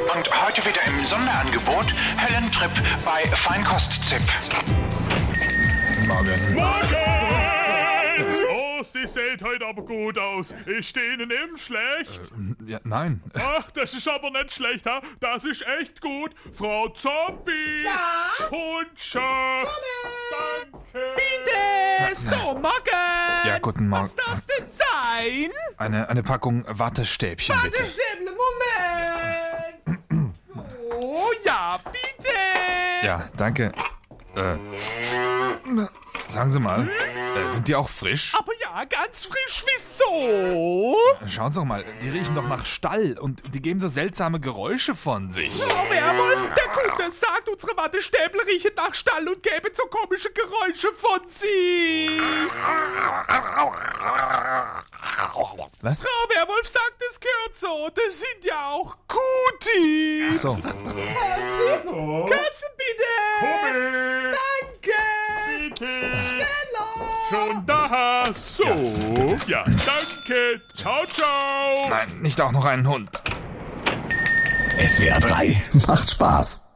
Und heute wieder im Sonderangebot Helen Tripp bei Feinkost-Zip. Morgen! Oh, Sie sehen heute aber gut aus. Ist Ihnen eben schlecht? Ja, nein. Ach, das ist aber nicht schlecht, ha? Das ist echt gut. Frau Zombie! Ja? Puntscher! Danke! Bitte! So, morgen! Ja, guten Morgen. Was darf's denn sein? Eine Packung Wattestäbchen, bitte. Wattestäbchen, Moment! Oh, ja, bitte! Ja, danke. Sagen Sie mal, sind die auch frisch? Aber ja, ganz frisch, wieso? Schauen Sie doch mal, die riechen doch nach Stall und die geben so seltsame Geräusche von sich. Oh, Werwolf, der Kunde sagt, unsere Wattestäbel riechen nach Stall und gäben so komische Geräusche von sich. Was? Frau Werwolf sagt, es gehört so. Das sind ja auch Kutis. Ach so. Kasse bitte. Danke. Bitte! Schon da! So! Ja, danke! Ciao, ciao! Nein, nicht auch noch einen Hund. SWR 3 macht Spaß.